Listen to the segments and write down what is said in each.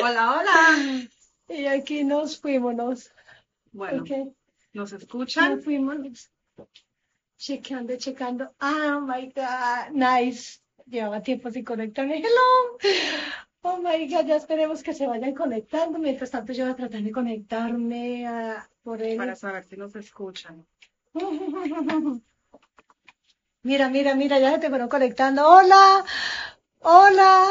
Hola, hola. Y aquí nos fuimos. Bueno, Okay. ¿nos Nos escuchan? fuimos. Checando. Oh my God. Nice. Llevaba tiempo sin conectarme. Hello. Oh my God. Ya esperemos que se vayan conectando. Mientras tanto, yo voy a tratar de conectarme por Para él. saber si nos escuchan. Mira. Ya se te fueron conectando. Hola. Hola.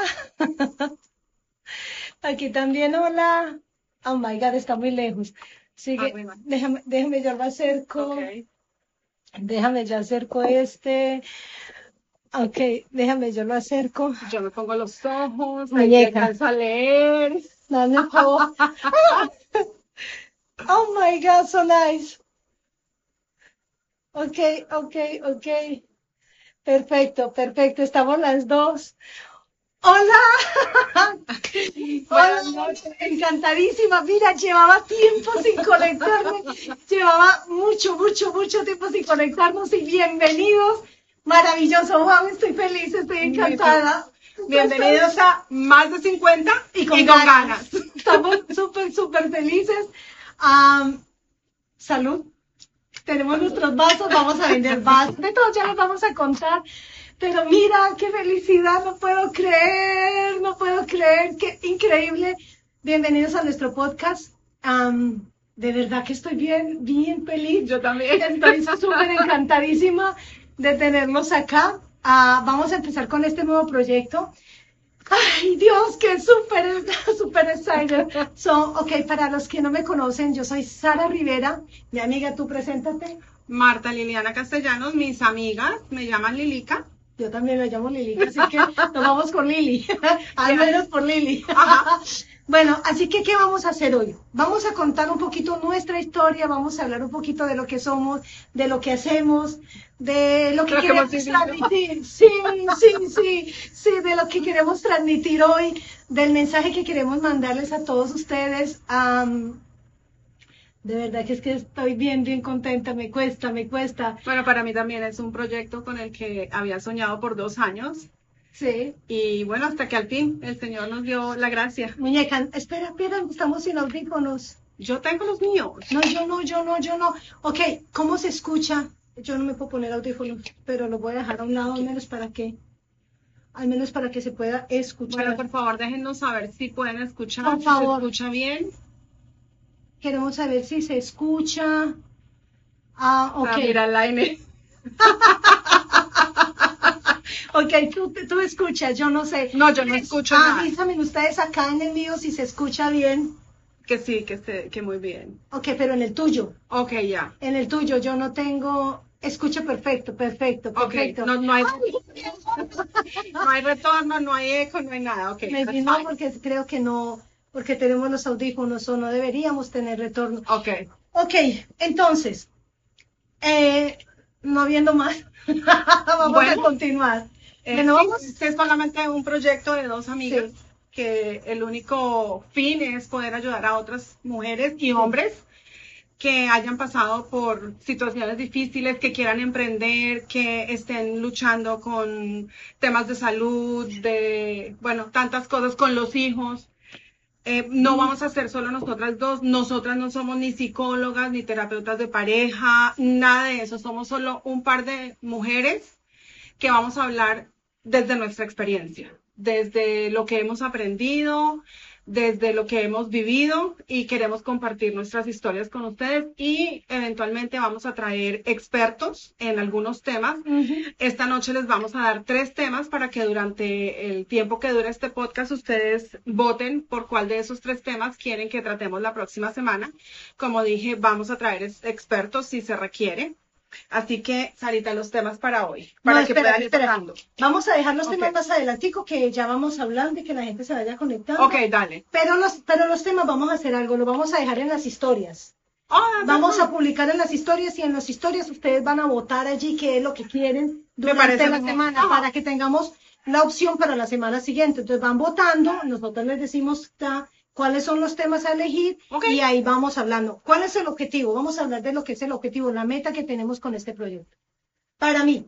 Aquí también, hola. Oh my God, está muy lejos. Sigue, Arriba. déjame, yo lo acerco. Ok. Déjame, yo acerco este. Ok, déjame, yo lo acerco. Yo me pongo los ojos, ahí te Muñeca, alcanzo a leer. dame un favor. Oh my God, so nice. Ok. Perfecto. Estamos las dos. Hola. Hola, Buenas noches. encantadísima. Mira, llevaba tiempo sin conectarme. Llevaba mucho tiempo sin conectarnos y bienvenidos. Maravilloso, Juan, estoy feliz, estoy encantada. Bienvenidos a Más de 50 Y y con con ganas. ganas. Estamos súper felices. Salud. Tenemos nuestros vasos, vamos a vender vasos. De todo ya les vamos a contar. Pero mira, qué felicidad, no puedo creer, qué increíble. Bienvenidos a nuestro podcast. De verdad que estoy bien feliz. Yo también. Estoy súper encantadísima de tenerlos acá. Vamos a empezar con este nuevo proyecto. Ay, Dios, que súper excited. Ok, para los que no me conocen, yo soy Sara Rivera. Mi amiga, tú preséntate. Marta Liliana Castellanos, mis amigas, me llaman Lilica. Yo también me llamo Lili, así que nos vamos con Lili. Al menos por Lili. Ajá. Bueno, así que, ¿qué vamos a hacer hoy? Vamos a contar un poquito nuestra historia, vamos a hablar un poquito de lo que somos, de lo que hacemos, de lo que Lo que hemos queremos vivido. transmitir. Sí, de lo que queremos transmitir hoy, del mensaje que queremos mandarles a todos ustedes. De verdad que es que estoy bien contenta, me cuesta. Bueno, para mí también es un proyecto con el que había soñado por 2 años. Sí. Y bueno, hasta que al fin el Señor nos dio la gracia. Muñeca, espera, estamos sin audífonos. Yo tengo los míos. No, yo no. Ok, ¿cómo se escucha? Yo no me puedo poner audífonos, pero lo voy a dejar a un lado, al menos para que se pueda escuchar. Bueno, por favor, déjennos saber si pueden escuchar, Por si favor. se escucha bien. Queremos saber si se escucha. Ok. Mira, Laine. Ok, tú escuchas, yo no sé. No, yo no escucho nada. Avísame ustedes acá en el mío si se escucha bien. Que sí, que muy bien. Ok, pero en el tuyo. Ok, ya. En el tuyo yo no tengo. Escucho perfecto. Ok, no hay retorno, no hay eco, no hay nada. Ok, Me that's vino fine. porque creo que no, porque tenemos los audífonos o no deberíamos tener retorno. Ok. Ok, entonces, no viendo más, vamos a Bueno, continuar. sí, Vamos. este es solamente un proyecto de 2 amigas Sí. que el único fin es poder ayudar a otras mujeres y hombres que hayan pasado por situaciones difíciles, que quieran emprender, que estén luchando con temas de salud, bueno, tantas cosas con los hijos. No vamos a ser solo nosotras dos, nosotras no somos ni psicólogas, ni terapeutas de pareja, nada de eso, somos solo un par de mujeres que vamos a hablar desde nuestra experiencia, desde lo que hemos aprendido, desde lo que hemos vivido y queremos compartir nuestras historias con ustedes y eventualmente vamos a traer expertos en algunos temas. Esta noche les vamos a dar 3 temas para que durante el tiempo que dure este podcast ustedes voten por cuál de esos 3 temas quieren que tratemos la próxima semana. Como dije, vamos a traer expertos si se requiere. Así que, Sarita, los temas para hoy, para que puedan ir tocando. Vamos a dejar los temas más adelantico, que ya vamos hablando y que la gente se vaya conectando. Ok, dale. Pero los temas vamos a hacer algo, lo vamos a dejar en las historias. Vamos a publicar en las historias y en las historias ustedes van a votar allí qué es lo que quieren durante la semana para que tengamos la opción para la semana siguiente. Entonces van votando, nosotros les decimos cuáles son los temas a elegir y ahí vamos hablando. ¿Cuál es el objetivo? Vamos a hablar de lo que es el objetivo, la meta que tenemos con este proyecto. Para mí,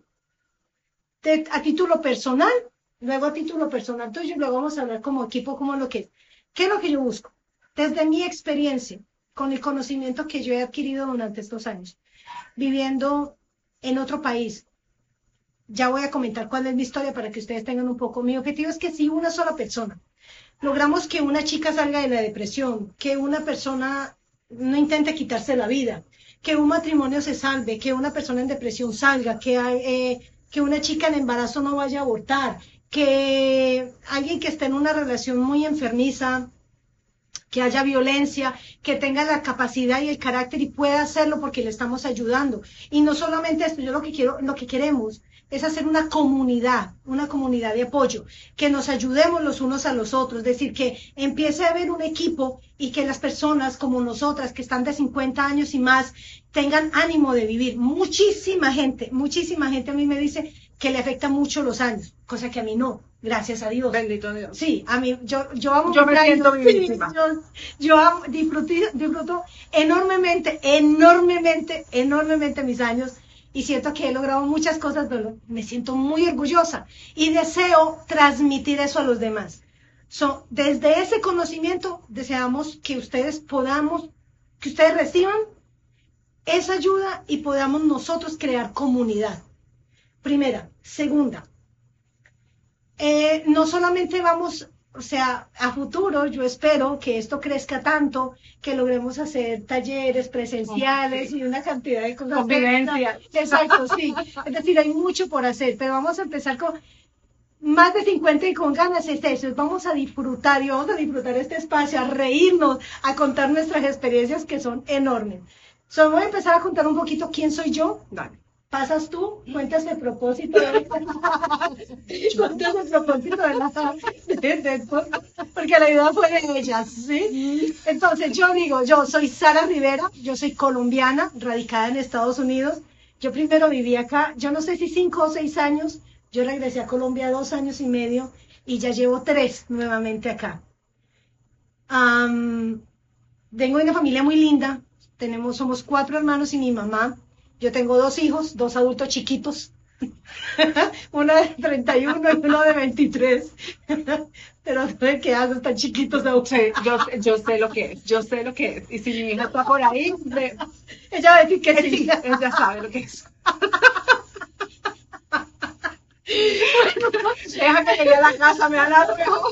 a título personal, luego a título personal tuyo y luego vamos a hablar como equipo, como lo que es. ¿Qué es lo que yo busco? Desde mi experiencia, con el conocimiento que yo he adquirido durante estos años, viviendo en otro país, ya voy a comentar cuál es mi historia para que ustedes tengan un poco. Mi objetivo es que si una sola persona logramos que una chica salga de la depresión, que una persona no intente quitarse la vida, que un matrimonio se salve, que una persona en depresión salga, que una chica en embarazo no vaya a abortar, que alguien que esté en una relación muy enfermiza, que haya violencia, que tenga la capacidad y el carácter y pueda hacerlo porque le estamos ayudando. Y no solamente esto, yo lo que queremos es hacer una comunidad de apoyo, que nos ayudemos los unos a los otros, es decir, que empiece a haber un equipo y que las personas como nosotras que están de 50 años y más tengan ánimo de vivir. Muchísima gente a mí me dice que le afecta mucho los años, cosa que a mí no. Gracias a Dios. Bendito Dios. Sí, a mí, yo amo. Yo me siento vivísima. Yo amo, disfruto enormemente mis años y siento que he logrado muchas cosas, pero me siento muy orgullosa y deseo transmitir eso a los demás. Desde ese conocimiento deseamos que ustedes reciban esa ayuda y podamos nosotros crear comunidad. Primera. Segunda. No solamente vamos, o sea, a futuro yo espero que esto crezca tanto, que logremos hacer talleres presenciales y una cantidad de cosas. Convivencia. Exacto, sí. Es decir, hay mucho por hacer, pero vamos a empezar con más de 50 y con ganas es eso. Vamos a disfrutar y vamos a disfrutar este espacio, a reírnos, a contar nuestras experiencias que son enormes. Voy a empezar a contar un poquito quién soy yo. Dale. Pasas tú, cuentas el propósito porque la idea fue de ellas, ¿sí? Entonces yo soy Sara Rivera, yo soy colombiana, radicada en Estados Unidos. Yo primero viví acá, yo no sé si 5 o 6 años, yo regresé a Colombia 2 años y medio y ya llevo 3 nuevamente acá. Vengo de una familia muy linda, somos 4 hermanos y mi mamá. Yo tengo 2 hijos, 2 adultos chiquitos, uno de 31 y uno de 23, pero no sé qué hago, están chiquitos aún. Sí, yo sé lo que es, y si mi hija está por ahí, ella va a decir que sí, ella sabe lo que es. Déjame que llegue a la casa, me hará lo mejor.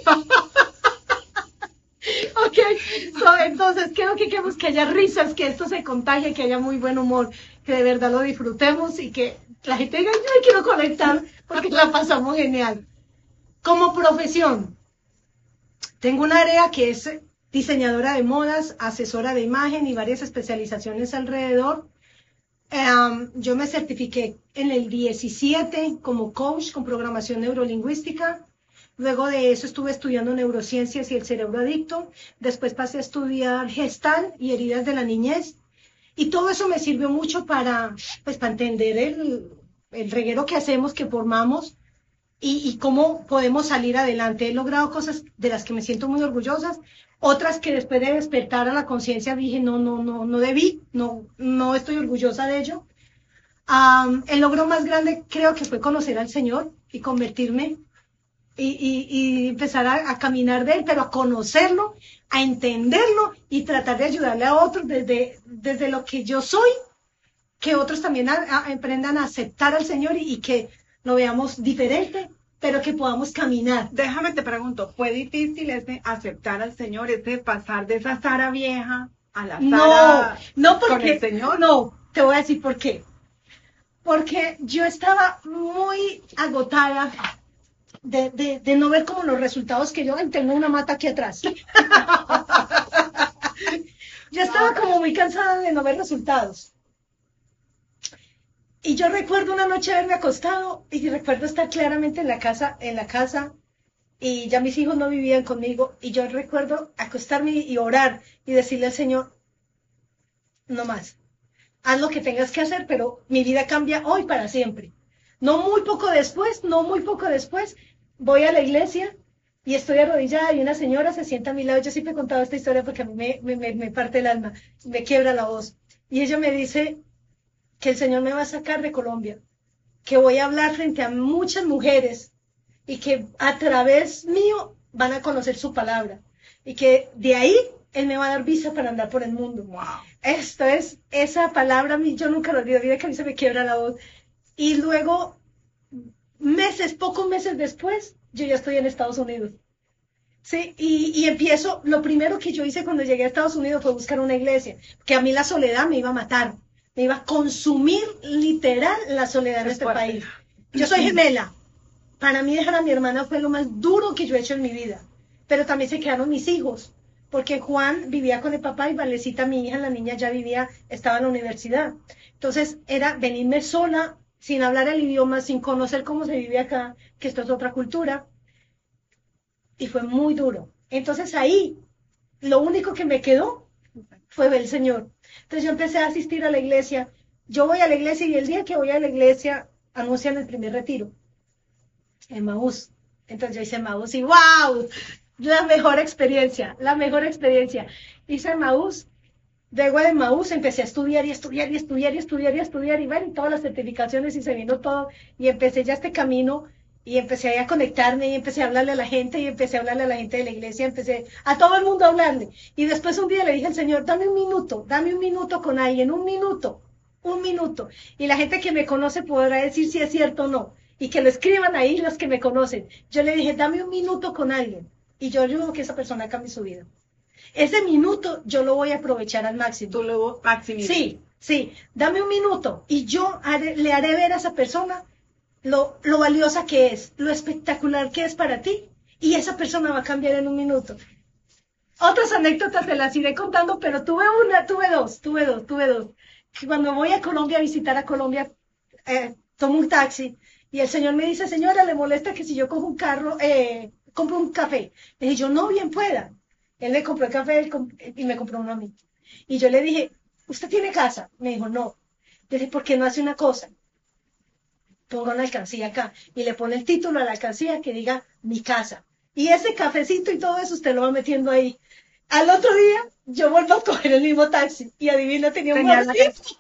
Ok, entonces creo que queremos que haya risas, que esto se contagie, que haya muy buen humor, que de verdad lo disfrutemos y que la gente diga, yo me quiero conectar porque la pasamos genial. Como profesión, tengo un área que es diseñadora de modas, asesora de imagen y varias especializaciones alrededor. Yo me certifiqué en el 17 como coach con programación neurolingüística. Luego de eso estuve estudiando neurociencias y el cerebro adicto. Después pasé a estudiar Gestalt y heridas de la niñez. Y todo eso me sirvió mucho para entender el reguero que hacemos, que formamos y cómo podemos salir adelante. He logrado cosas de las que me siento muy orgullosas. Otras que después de despertar a la conciencia dije, no debí, no estoy orgullosa de ello. El logro más grande creo que fue conocer al Señor y convertirme y empezar a caminar de Él, pero a conocerlo, a entenderlo y tratar de ayudarle a otros desde lo que yo soy, que otros también aprendan a aceptar al Señor y que lo veamos diferente, pero que podamos caminar. Déjame te pregunto, ¿fue difícil aceptar al Señor, pasar de esa Sara vieja a la Sara con el Señor? No, te voy a decir por qué. Porque yo estaba muy agotada de no ver como los resultados que yo tengo una mata aquí atrás. Yo estaba como muy cansada de no ver resultados. Y yo recuerdo una noche haberme acostado y recuerdo estar claramente en la casa y ya mis hijos no vivían conmigo y yo recuerdo acostarme y orar y decirle al Señor, no más, haz lo que tengas que hacer, pero mi vida cambia hoy para siempre. No muy poco después, voy a la iglesia y estoy arrodillada y una señora se sienta a mi lado. Yo siempre he contado esta historia porque a mí me parte el alma, me quiebra la voz. Y ella me dice que el Señor me va a sacar de Colombia, que voy a hablar frente a muchas mujeres y que a través mío van a conocer su palabra y que de ahí Él me va a dar visa para andar por el mundo. Wow. Esto es, esa palabra, yo nunca lo olvido, mira que a mí se me quiebra la voz. Y luego, pocos meses después, yo ya estoy en Estados Unidos. Sí, y empiezo, lo primero que yo hice cuando llegué a Estados Unidos fue buscar una iglesia, que a mí la soledad me iba a matar, me iba a consumir literal la soledad en este país. Yo soy gemela. Para mí dejar a mi hermana fue lo más duro que yo he hecho en mi vida, pero también se quedaron mis hijos. Porque Juan vivía con el papá y Valecita, mi hija, la niña ya estaba en la universidad. Entonces era venirme sola, sin hablar el idioma, sin conocer cómo se vive acá, que esto es otra cultura. Y fue muy duro. Entonces ahí, lo único que me quedó fue ver el Señor. Entonces yo empecé a asistir a la iglesia. Yo voy a la iglesia y el día que voy a la iglesia anuncian el primer retiro. Emmaús. Entonces yo hice Emmaús y ¡wow! La mejor experiencia. Hice Emmaús, luego de Emmaús empecé a estudiar y bueno, y todas las certificaciones y se vino todo y empecé ya este camino y empecé a conectarme y empecé a hablarle a la gente y empecé a hablarle a la gente de la iglesia, empecé a todo el mundo a hablarle y después un día le dije al Señor, dame un minuto con alguien, un minuto y la gente que me conoce podrá decir si es cierto o no y que lo escriban ahí los que me conocen. Yo le dije, dame un minuto con alguien. Y yo ayudo que esa persona cambie su vida. Ese minuto yo lo voy a aprovechar al máximo. Tú lo maximizas. Sí. Dame un minuto y yo le haré ver a esa persona lo valiosa que es, lo espectacular que es para ti. Y esa persona va a cambiar en un minuto. Otras anécdotas te las iré contando, pero tuve dos. Cuando voy a Colombia a visitar a Colombia, tomo un taxi y el señor me dice, señora, ¿le molesta que si yo cojo un carro... compro un café? Le dije, yo no, bien pueda. Él le compró el café y me compró uno a mí. Y yo le dije, ¿usted tiene casa? Me dijo, no. Le dije, ¿por qué no hace una cosa? Ponga una alcancía acá y le pone el título a la alcancía que diga mi casa. Y ese cafecito y todo eso usted lo va metiendo ahí. Al otro día, yo vuelvo a coger el mismo taxi y adivina, tenía un cerdito.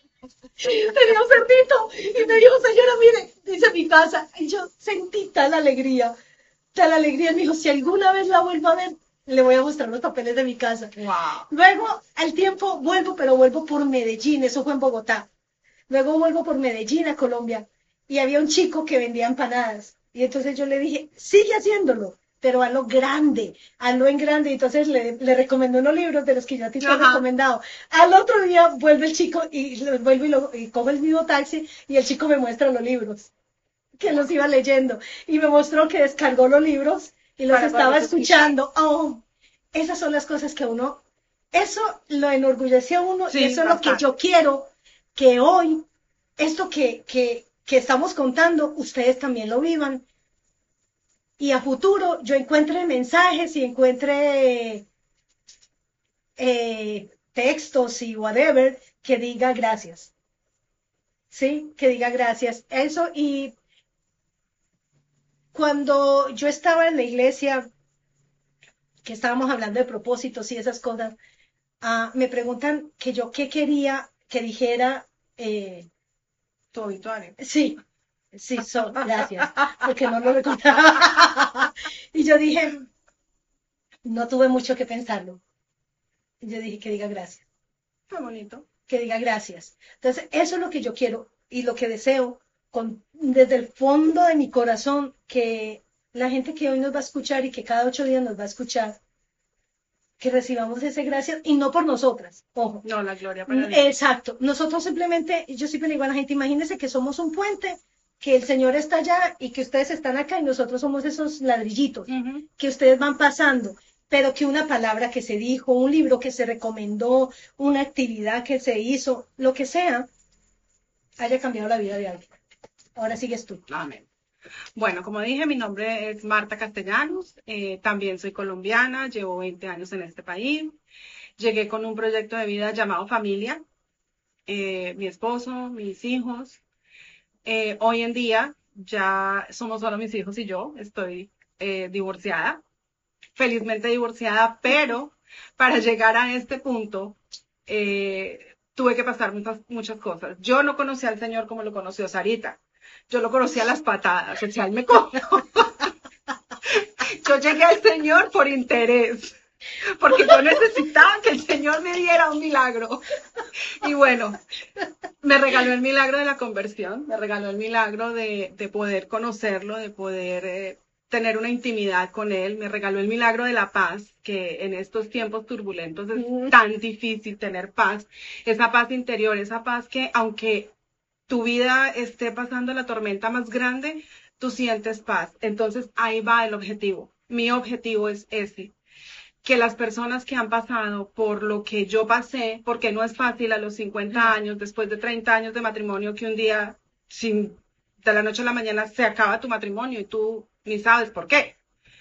Tenía un cerdito y me dijo, señora, mire, dice mi casa. Y yo sentí tal alegría. Me dijo, si alguna vez la vuelvo a ver, le voy a mostrar los papeles de mi casa. Wow. Luego, al tiempo, vuelvo por Medellín, eso fue en Bogotá. Luego vuelvo por Medellín a Colombia y había un chico que vendía empanadas. Y entonces yo le dije, sigue haciéndolo, pero hazlo en grande. Y entonces le recomendé unos libros de los que yo a ti te he recomendado. Al otro día vuelve el chico y cojo el mismo taxi y el chico me muestra los libros que los iba leyendo y me mostró que descargó los libros y los estaba escuchando. Oh, esas son las cosas que eso lo enorgullece a uno y eso es lo que yo quiero que hoy, esto que estamos contando, ustedes también lo vivan y a futuro yo encuentre mensajes y encuentre textos y whatever que diga gracias. Sí, que diga gracias. Eso. Y cuando yo estaba en la iglesia, que estábamos hablando de propósitos y esas cosas, me preguntan que yo qué quería que dijera tu obituario. Sí, gracias, porque no lo recordaba. Y yo dije, no tuve mucho que pensarlo. Y yo dije que diga gracias. Qué bonito. Que diga gracias. Entonces, eso es lo que yo quiero y lo que deseo desde el fondo de mi corazón, que la gente que hoy nos va a escuchar y que cada 8 días nos va a escuchar, que recibamos ese gracias y no por nosotras, ojo. No, la gloria para Dios. Exacto. Nosotros simplemente, yo siempre le digo a la gente, imagínense que somos un puente, que el Señor está allá y que ustedes están acá y nosotros somos esos ladrillitos que ustedes van pasando, pero que una palabra que se dijo, un libro que se recomendó, una actividad que se hizo, lo que sea, haya cambiado la vida de alguien. Ahora sigues tú. Amén. Bueno, como dije, mi nombre es Marta Castellanos, también soy colombiana, llevo 20 años en este país, llegué con un proyecto de vida llamado Familia, mi esposo, mis hijos, hoy en día ya somos solo mis hijos y yo, estoy divorciada, felizmente divorciada, pero para llegar a este punto tuve que pasar muchas cosas. Yo no conocí al Señor como lo conoció Sarita. Yo lo conocí a las patadas, o sea, él me cogió Yo llegué al Señor por interés, porque yo necesitaba que el Señor me diera un milagro. Y bueno, me regaló el milagro de la conversión, me regaló el milagro de poder conocerlo, de poder tener una intimidad con Él, me regaló el milagro de la paz, que en estos tiempos turbulentos es tan difícil tener paz, esa paz interior, esa paz que aunque tu vida esté pasando la tormenta más grande, tú sientes paz. Entonces ahí va el objetivo. Mi objetivo es ese, que las personas que han pasado por lo que yo pasé, porque no es fácil a los 50 años, después de 30 años de matrimonio, que un día, de la noche a la mañana, se acaba tu matrimonio y tú ni sabes por qué.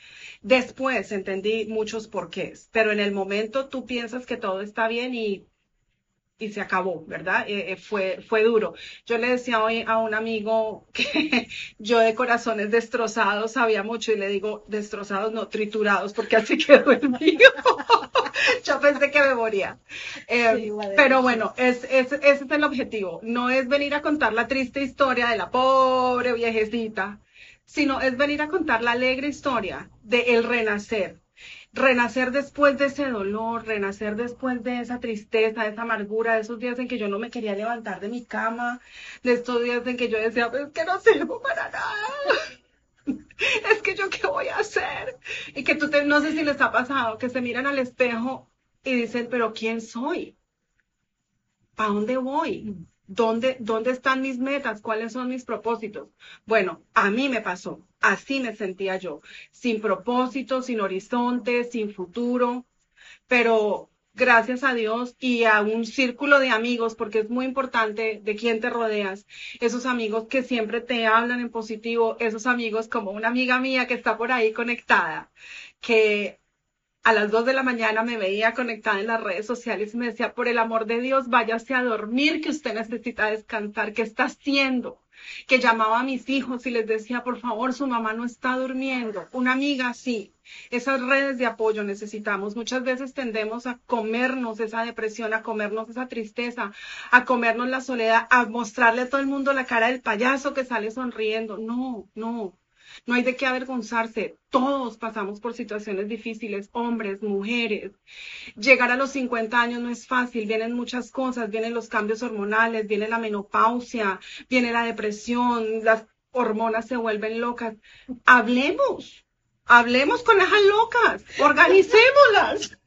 Después entendí muchos porqués, pero en el momento tú piensas que todo está bien y se acabó, ¿verdad? Fue duro. Yo le decía hoy a un amigo que yo de corazones destrozados sabía mucho y le digo, destrozados no, triturados, porque así quedó el mío. Yo pensé que me moría. Sí, pero bueno, ese es el objetivo. No es venir a contar la triste historia de la pobre viejecita, sino es venir a contar la alegre historia de el renacer. Renacer después de ese dolor, renacer después de esa tristeza, de esa amargura, de esos días en que yo no me quería levantar de mi cama, de estos días en que yo decía, pues es que no sirvo para nada, es que yo qué voy a hacer. Y que no sé si les ha pasado, que se miran al espejo y dicen, pero ¿quién soy? ¿Para dónde voy? ¿Dónde están mis metas? ¿Cuáles son mis propósitos? Bueno, a mí me pasó. Así me sentía yo. Sin propósito, sin horizonte, sin futuro. Pero gracias a Dios y a un círculo de amigos, porque es muy importante de quién te rodeas. Esos amigos que siempre te hablan en positivo. Esos amigos como una amiga mía que está por ahí conectada, que a las 2 de la mañana me veía conectada en las redes sociales y me decía, por el amor de Dios, váyase a dormir, que usted necesita descansar. ¿Qué está haciendo? Que llamaba a mis hijos y les decía, por favor, su mamá no está durmiendo. Una amiga, sí. Esas redes de apoyo necesitamos. Muchas veces tendemos a comernos esa depresión, a comernos esa tristeza, a comernos la soledad, a mostrarle a todo el mundo la cara del payaso que sale sonriendo. No, no. No hay de qué avergonzarse. Todos pasamos por situaciones difíciles, hombres, mujeres. Llegar a los 50 años no es fácil. Vienen muchas cosas, vienen los cambios hormonales, viene la menopausia, viene la depresión, las hormonas se vuelven locas. Hablemos con esas locas, organicémoslas.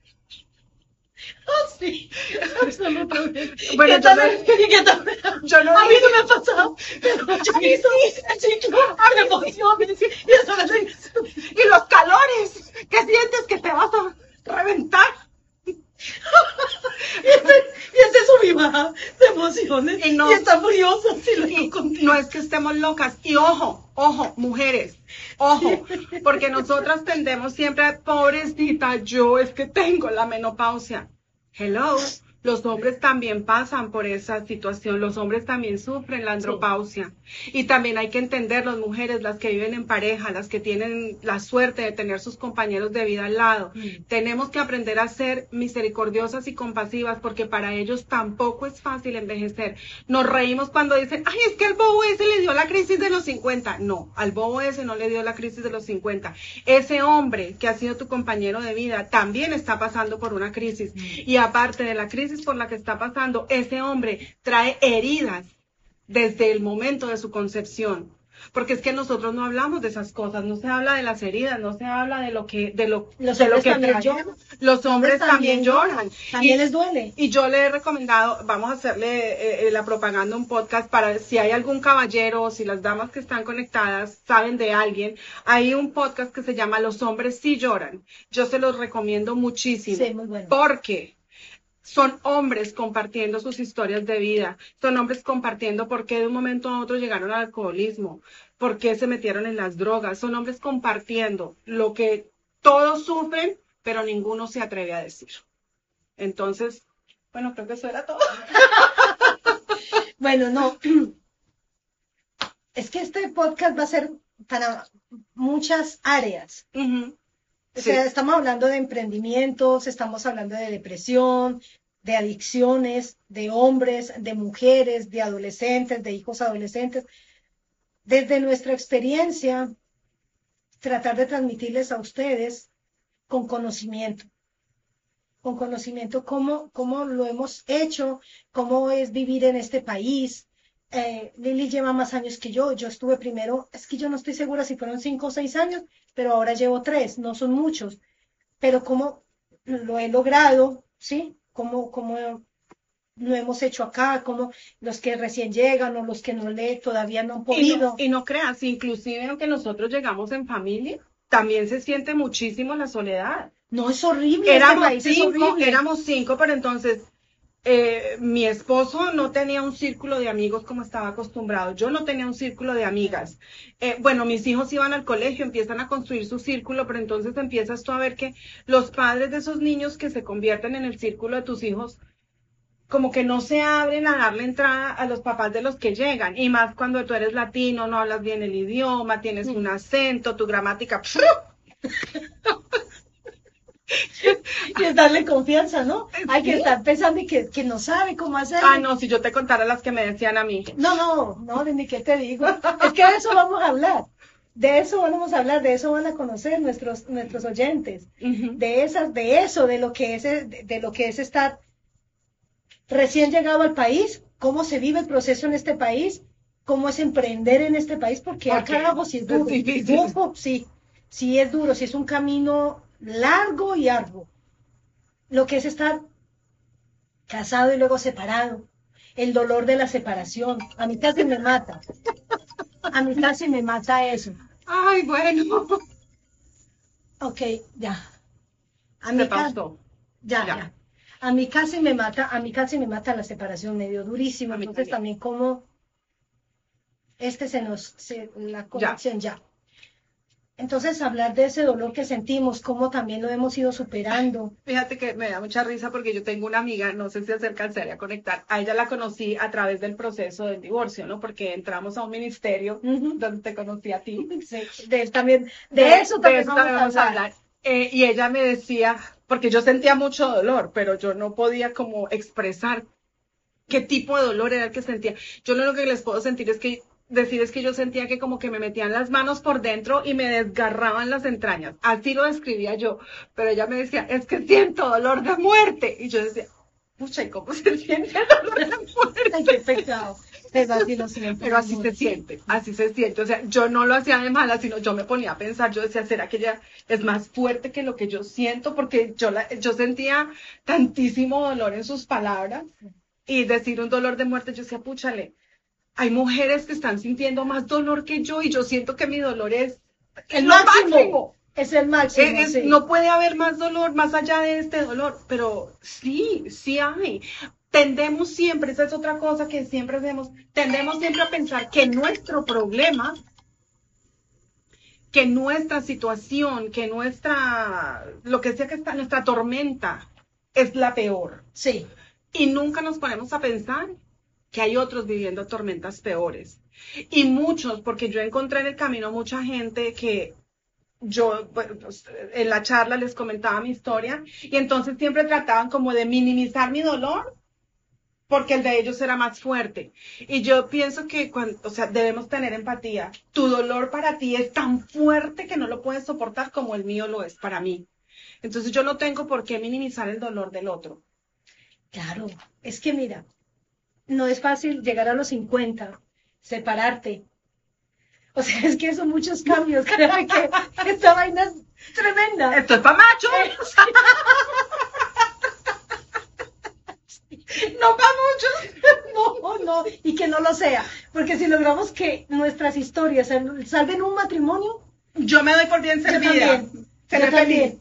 Sí, absolutamente. Bueno, yo no a mí no me ha pasado, pero yo a mí sí, me emociones y los calores que sientes que te vas a reventar. y ese es su baja de emociones y está furiosa. No es que estemos locas. Y ojo, mujeres, ojo, porque nosotras tendemos siempre a, pobrecita, yo es que tengo la menopausia. Hello, los hombres también pasan por esa situación, los hombres también sufren la andropausia. Sí. Y también hay que entender, las mujeres, las que viven en pareja, las que tienen la suerte de tener sus compañeros de vida al lado. Tenemos que aprender a ser misericordiosas y compasivas, porque para ellos tampoco es fácil envejecer. Nos reímos cuando dicen, ay, es que al bobo ese le dio la crisis de los 50. No, al bobo ese no le dio la crisis de los 50. Ese hombre que ha sido tu compañero de vida también está pasando por una crisis. Y aparte de la crisis por la que está pasando, ese hombre trae heridas desde el momento de su concepción. Porque es que nosotros no hablamos de esas cosas, no se habla de las heridas, no se habla de lo que los hombres también lloran. También les duele. Y yo le he recomendado, vamos a hacerle la propaganda, un podcast para si hay algún caballero o si las damas que están conectadas saben de alguien, hay un podcast que se llama Los hombres sí lloran. Yo se los recomiendo muchísimo. Sí, muy bueno. Porque son hombres compartiendo sus historias de vida, son hombres compartiendo por qué de un momento a otro llegaron al alcoholismo, por qué se metieron en las drogas, son hombres compartiendo lo que todos sufren, pero ninguno se atreve a decir. Entonces, bueno, creo que eso era todo. Bueno, no, es que este podcast va a ser para muchas áreas. Uh-huh. O sea, estamos hablando de emprendimientos, estamos hablando de depresión, de adicciones, de hombres, de mujeres, de adolescentes, de hijos adolescentes. Desde nuestra experiencia, tratar de transmitirles a ustedes con conocimiento cómo lo hemos hecho, cómo es vivir en este país. Lili lleva más años que yo estuve primero, es que yo no estoy segura si fueron 5 o 6 años, pero ahora llevo 3, no son muchos, pero cómo lo he logrado, ¿sí? Cómo lo hemos hecho acá, como los que recién llegan o los que todavía no han podido. Y no creas, inclusive aunque nosotros llegamos en familia, también se siente muchísimo la soledad. No, es horrible. Éramos 5, pero entonces mi esposo no tenía un círculo de amigos como estaba acostumbrado. Yo no tenía un círculo de amigas. Bueno, mis hijos iban al colegio, empiezan a construir su círculo, pero entonces empiezas tú a ver que los padres de esos niños que se convierten en el círculo de tus hijos, como que no se abren a darle entrada a los papás de los que llegan. Y más cuando tú eres latino, no hablas bien el idioma, tienes un acento, tu gramática... Y es darle confianza, ¿no? Hay que estar pensando y que no sabe cómo hacer. No, si yo te contara las que me decían a mí. No, ni qué te digo. Es que de eso vamos a hablar. De eso vamos a hablar, de eso van a conocer nuestros oyentes. De lo que es estar recién llegado al país, cómo se vive el proceso en este país, cómo es emprender en este país, porque carajo, si es duro. Es difícil. Sí es duro, sí es un camino largo y arduo. Lo que es estar casado y luego separado, el dolor de la separación, a mí casi me mata. A mí casi me mata eso. Ay, bueno. Ok, ya. Se pasó. Ya. A mí casi me mata la separación, medio durísimo. Entonces también como la conexión ya. Entonces, hablar de ese dolor que sentimos, cómo también lo hemos ido superando. Fíjate que me da mucha risa porque yo tengo una amiga, no sé si se alcanzaría a conectar, a ella la conocí a través del proceso del divorcio, ¿no? Porque entramos a un ministerio donde te conocí a ti. Sí, de eso también vamos a hablar. Y ella me decía, porque yo sentía mucho dolor, pero yo no podía como expresar qué tipo de dolor era el que sentía. Yo lo único que les puedo decir es que yo sentía que como que me metían las manos por dentro y me desgarraban las entrañas. Así lo describía yo. Pero ella me decía, es que siento dolor de muerte. Y yo decía, pucha, ¿y cómo se siente el dolor de muerte? Ay, qué pecado. Pero así se siente. O sea, yo no lo hacía de mala, sino yo me ponía a pensar, yo decía, ¿será que ella es más fuerte que lo que yo siento? Porque yo sentía tantísimo dolor en sus palabras. Y decir un dolor de muerte, yo decía, púchale, hay mujeres que están sintiendo más dolor que yo y yo siento que mi dolor es el máximo. Es el máximo. Sí. No puede haber más dolor más allá de este dolor, pero sí hay. Tendemos siempre, esa es otra cosa que siempre hacemos, tendemos siempre a pensar que nuestro problema, que nuestra situación, que lo que sea que está, nuestra tormenta es la peor. Sí. Y nunca nos ponemos a pensar que hay otros viviendo tormentas peores. Y muchos, porque yo encontré en el camino mucha gente que en la charla les comentaba mi historia y entonces siempre trataban como de minimizar mi dolor porque el de ellos era más fuerte. Y yo pienso que debemos tener empatía. Tu dolor para ti es tan fuerte que no lo puedes soportar como el mío lo es para mí. Entonces yo no tengo por qué minimizar el dolor del otro. Claro, es que mira, no es fácil llegar a los 50, separarte. O sea, es que son muchos cambios. Créeme que esta vaina es tremenda. Esto es pa' machos. No pa' muchos. No, y que no lo sea. Porque si logramos que nuestras historias salven un matrimonio. Yo me doy por bien servida. Seré feliz.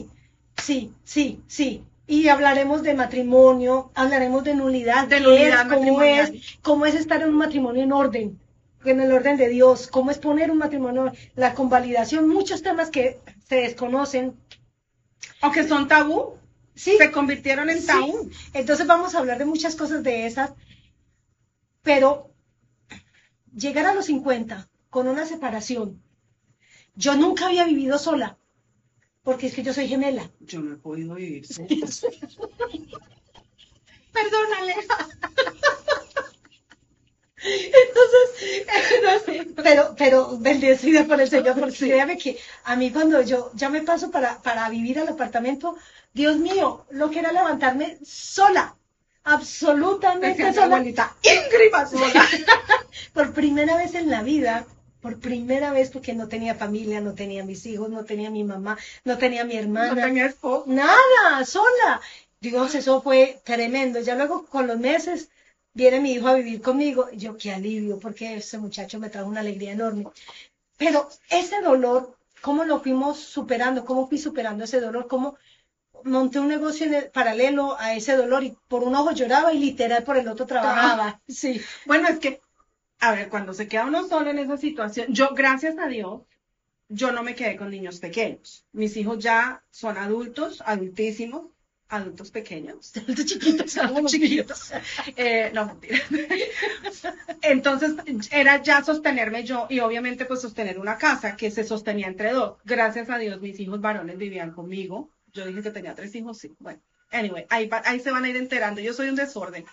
Sí. Y hablaremos de matrimonio, hablaremos de nulidad, cómo es estar en un matrimonio en el orden de Dios, cómo es poner un matrimonio, la convalidación, muchos temas que se desconocen. O que son tabú, sí, se convirtieron en tabú. Sí. Entonces vamos a hablar de muchas cosas de esas, pero llegar a los 50 con una separación, yo nunca había vivido sola. Porque es que yo soy gemela. Yo no he podido vivir sola. Perdónale. Entonces, no sé, pero bendecida por el Señor, porque créame que a mí cuando yo ya me paso para vivir al apartamento, Dios mío, lo que era levantarme sola, absolutamente sola. Abuelita, íngrima sola. Por primera vez en la vida, por primera vez, porque no tenía familia, no tenía mis hijos, no tenía mi mamá, no tenía mi hermana. No tenía esposo. Nada, sola. Dios, eso fue tremendo. Ya luego con los meses viene mi hijo a vivir conmigo. Y yo, qué alivio, porque ese muchacho me trajo una alegría enorme. Pero ese dolor, ¿cómo lo fuimos superando? ¿Cómo fui superando ese dolor? ¿Cómo monté un negocio en el paralelo a ese dolor? Y por un ojo lloraba y literal por el otro trabajaba. Sí. Bueno, es que, a ver, cuando se queda uno solo en esa situación, yo, gracias a Dios, yo no me quedé con niños pequeños. Mis hijos ya son adultos, adultísimos, adultos pequeños. Adultos chiquitos. Adultos chiquitos. No, mentira. Entonces, era ya sostenerme yo y obviamente pues sostener una casa que se sostenía entre dos. Gracias a Dios, mis hijos varones vivían conmigo. Yo dije que tenía 3 hijos, sí. Bueno, anyway, ahí se van a ir enterando. Yo soy un desorden.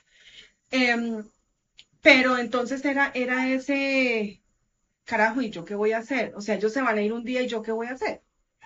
Pero entonces era ese, carajo, ¿y yo qué voy a hacer? O sea, ellos se van a ir un día y yo qué voy a hacer.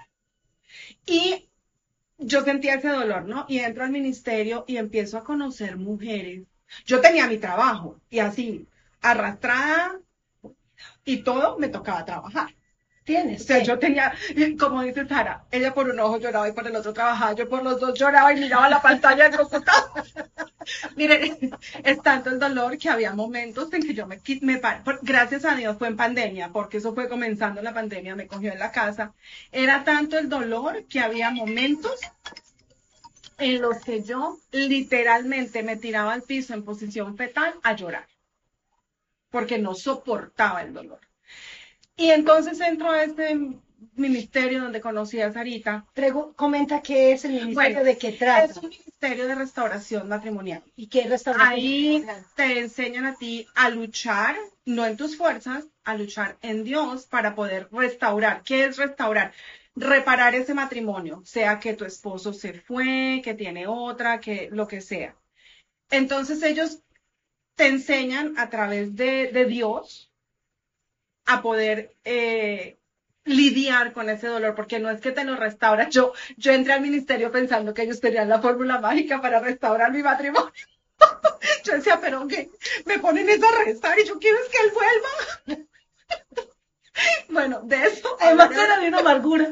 Y yo sentía ese dolor, ¿no? Y entro al ministerio y empiezo a conocer mujeres. Yo tenía mi trabajo y así, arrastrada y todo, me tocaba trabajar. ¿Tienes? O sea, yo tenía, como dice Sara, ella por un ojo lloraba y por el otro trabajaba, yo por los dos lloraba y miraba la pantalla del computador. Miren, es tanto el dolor que había momentos en que yo me paré. Gracias a Dios fue en pandemia, porque eso fue comenzando la pandemia, me cogió en la casa. Era tanto el dolor que había momentos en los que yo literalmente me tiraba al piso en posición fetal a llorar, porque no soportaba el dolor. Y entonces entro a este ministerio donde conocí a Sarita. Comenta qué es el ministerio, de qué trata. Es un ministerio de restauración matrimonial. ¿Y qué restauración? Ahí te enseñan a ti a luchar, no en tus fuerzas, a luchar en Dios para poder restaurar. ¿Qué es restaurar? Reparar ese matrimonio, sea que tu esposo se fue, que tiene otra, que lo que sea. Entonces ellos te enseñan a través de Dios a poder lidiar con ese dolor, porque no es que te lo restaura. Yo entré al ministerio pensando que ellos tenían la fórmula mágica para restaurar mi matrimonio. Yo decía, pero ¿qué? Me ponen eso a restar y yo quiero es que él vuelva. Bueno, de eso. Además era de una amargura.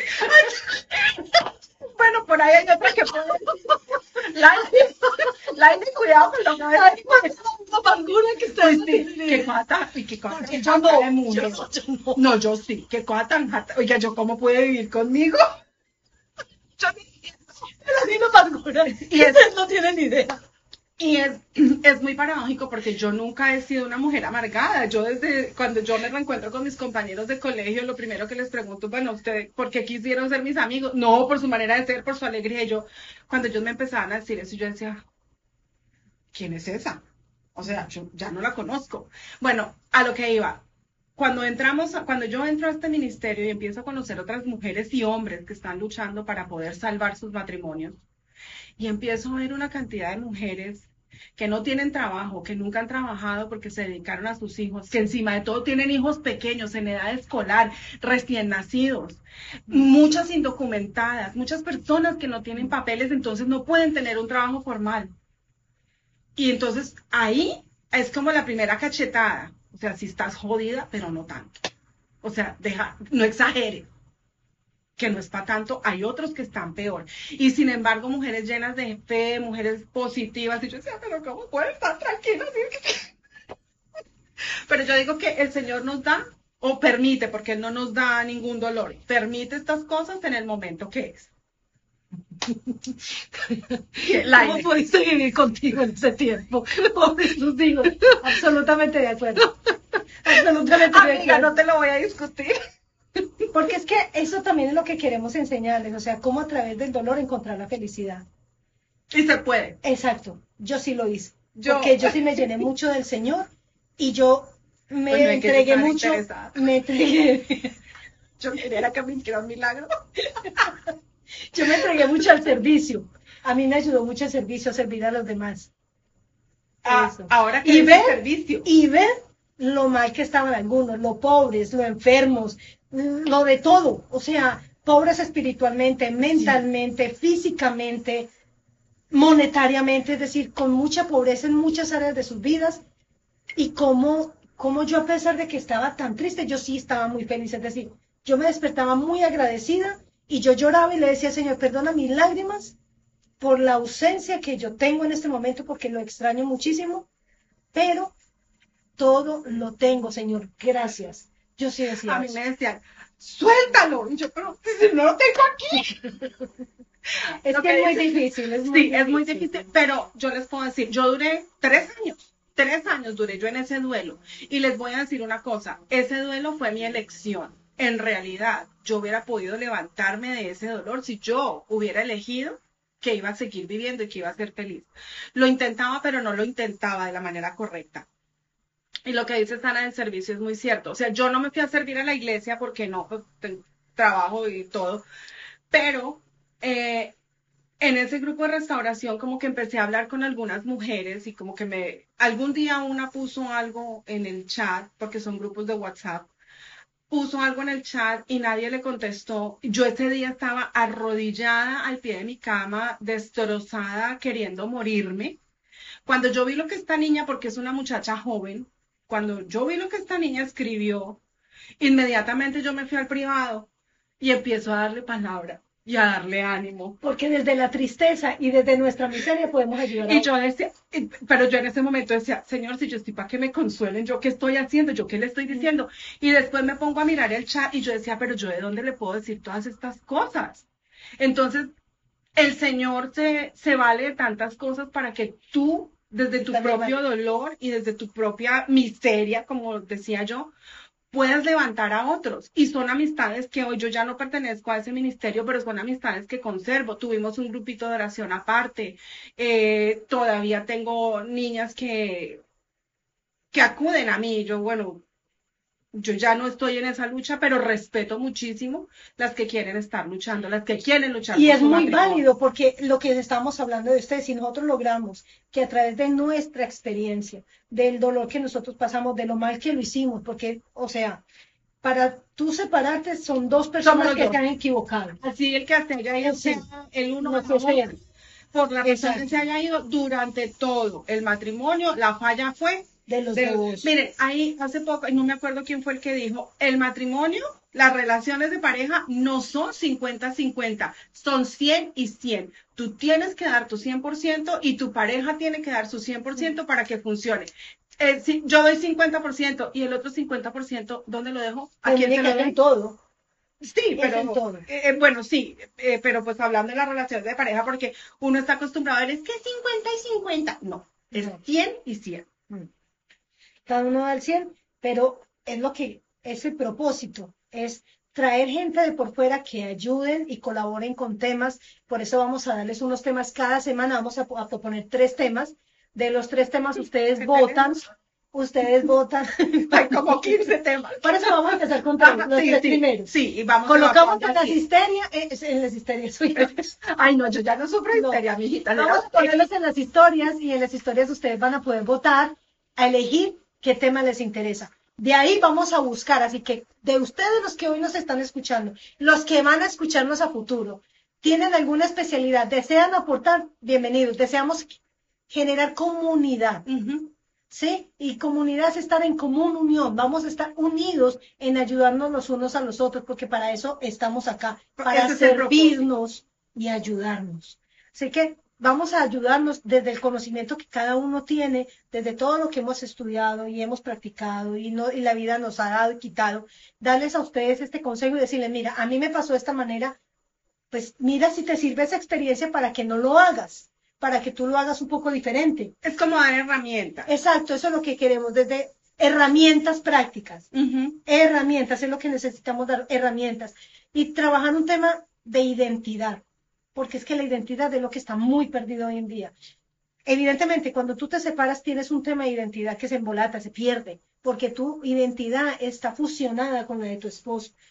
Bueno, por ahí hay otra que puede. Laine, cuidado con lo que va a decir. Una amargura que está diciendo. Qué cosa, y qué cosa. Yo no. No, yo sí. Qué cosa tan jata. Oiga, ¿yo cómo puede vivir conmigo? Yo ni una amargura. Y eso no tiene ni idea. Y es muy paradójico porque yo nunca he sido una mujer amargada. Yo desde cuando yo me reencuentro con mis compañeros de colegio, lo primero que les pregunto, bueno, ¿ustedes por qué quisieron ser mis amigos? No, por su manera de ser, por su alegría. Y yo, cuando ellos me empezaban a decir eso, yo decía, ¿quién es esa? O sea, yo ya no la conozco. Bueno, a lo que iba. Cuando yo entro a este ministerio y empiezo a conocer otras mujeres y hombres que están luchando para poder salvar sus matrimonios, y empiezo a ver una cantidad de mujeres que no tienen trabajo, que nunca han trabajado porque se dedicaron a sus hijos, que encima de todo tienen hijos pequeños en edad escolar, recién nacidos, muchas indocumentadas, muchas personas que no tienen papeles, entonces no pueden tener un trabajo formal. Y entonces ahí es como la primera cachetada. O sea, si estás jodida, pero no tanto. O sea, no exageres, que no es para tanto, hay otros que están peor. Y sin embargo, mujeres llenas de fe, mujeres positivas, y yo decía, pero ¿cómo pueden estar tranquilas? Pero yo digo que el Señor nos da, o permite, porque Él no nos da ningún dolor, permite estas cosas en el momento que es. ¿Cómo pudiste vivir contigo en ese tiempo? Pobres tus hijos. Absolutamente de acuerdo. Absolutamente de acuerdo. Amiga, no te lo voy a discutir. Porque es que eso también es lo que queremos enseñarles, o sea, cómo a través del dolor encontrar la felicidad. Y se puede. Exacto, yo sí lo hice. Porque yo sí me llené mucho del Señor y yo me entregué mucho. Me entregué. Yo quería que me hiciera un milagro. Yo me entregué mucho al servicio. A mí me ayudó mucho el servicio, a servir a los demás. ahora que es el servicio. Y ver lo mal que estaban algunos, lo pobres, lo enfermos, lo de todo. O sea, pobres espiritualmente, mentalmente, físicamente, monetariamente, es decir, con mucha pobreza en muchas áreas de sus vidas. Y como yo, a pesar de que estaba tan triste, yo sí estaba muy feliz. Es decir, yo me despertaba muy agradecida y yo lloraba y le decía, Señor, perdona mis lágrimas por la ausencia que yo tengo en este momento, porque lo extraño muchísimo, pero todo lo tengo, Señor, gracias. Yo sí decía a mí me decían, suéltalo. Y yo, pero si no lo tengo aquí. Es que es muy difícil. Es muy difícil, pero yo les puedo decir, yo duré 3 años duré yo en ese duelo. Y les voy a decir una cosa, ese duelo fue mi elección. En realidad, yo hubiera podido levantarme de ese dolor si yo hubiera elegido que iba a seguir viviendo y que iba a ser feliz. Lo intentaba, pero no lo intentaba de la manera correcta. Y lo que dice Sara del servicio es muy cierto. O sea, yo no me fui a servir a la iglesia porque no, pues, tengo trabajo y todo. Pero en ese grupo de restauración como que empecé a hablar con algunas mujeres y como que algún día una puso algo en el chat, porque son grupos de WhatsApp, puso algo en el chat y nadie le contestó. Yo ese día estaba arrodillada al pie de mi cama, destrozada, queriendo morirme. Cuando yo vi lo que esta niña, porque es una muchacha joven, cuando yo vi lo que esta niña escribió, inmediatamente yo me fui al privado y empiezo a darle palabra y a darle ánimo. Porque desde la tristeza y desde nuestra miseria podemos ayudar. Y yo decía, pero yo en ese momento decía, Señor, si yo estoy para que me consuelen, ¿yo qué estoy haciendo? ¿Yo qué le estoy diciendo? Y después me pongo a mirar el chat y yo decía, pero ¿yo de dónde le puedo decir todas estas cosas? Entonces, el Señor se vale de tantas cosas para que tú, desde tu propio dolor y desde tu propia miseria, como decía yo, puedas levantar a otros. Y son amistades que hoy yo ya no pertenezco a ese ministerio, pero son amistades que conservo. Tuvimos un grupito de oración aparte. Todavía tengo niñas que acuden a mí. Yo, bueno, yo ya no estoy en esa lucha, pero respeto muchísimo las que quieren estar luchando, las que quieren luchar. Y es muy válido, porque lo que estamos hablando de ustedes, si nosotros logramos que a través de nuestra experiencia, del dolor que nosotros pasamos, de lo mal que lo hicimos, porque, o sea, para tú separarte son dos personas que se han equivocado. Así el que haya ido, el uno no sea, por la razón que se haya ido durante todo el matrimonio, la falla fue de los dos. Miren, ahí hace poco, no me acuerdo quién fue el que dijo, el matrimonio, las relaciones de pareja no son 50-50, son 100 y 100. Tú tienes que dar tu 100% y tu pareja tiene que dar su 100% para que funcione. Si yo doy 50% y el otro 50%, ¿dónde lo dejo? ¿A quién se lo doy? Todo. Sí, pero bueno, sí, pero pues hablando de las relaciones de pareja, porque uno está acostumbrado a ver, es que 50 y 50. No, es 100 y 100. Cada uno da el 100, pero es lo que es el propósito, es traer gente de por fuera que ayuden y colaboren con temas. Por eso vamos a darles unos temas cada semana, vamos a proponer 3 temas. De los 3 temas ustedes votan. Hay como 15 temas. Por eso vamos a empezar con los 3 primeros. Sí, y vamos colocamos en las histerias, en las histerias. Ay, no, yo ya no sufro histeria, mijita. Vamos a ponerlos en las historias y en las historias ustedes van a poder votar, a elegir qué tema les interesa. De ahí vamos a buscar, así que de ustedes los que hoy nos están escuchando, los que van a escucharnos a futuro, tienen alguna especialidad, desean aportar, bienvenidos. Deseamos generar comunidad. ¿Sí? Y comunidad es estar en común unión, vamos a estar unidos en ayudarnos los unos a los otros, porque para eso estamos acá, para servirnos y ayudarnos. Así que vamos a ayudarnos desde el conocimiento que cada uno tiene, desde todo lo que hemos estudiado y hemos practicado y la vida nos ha dado y quitado, darles a ustedes este consejo y decirles, mira, a mí me pasó de esta manera, pues mira si te sirve esa experiencia para que no lo hagas, para que tú lo hagas un poco diferente. Es como dar herramientas. Exacto, eso es lo que queremos, desde herramientas prácticas. Herramientas, es lo que necesitamos, dar herramientas. Y trabajar un tema de identidad, porque es que la identidad es lo que está muy perdido hoy en día. Evidentemente, cuando tú te separas, tienes un tema de identidad que se embolata, se pierde, porque tu identidad está fusionada con la de tu esposo,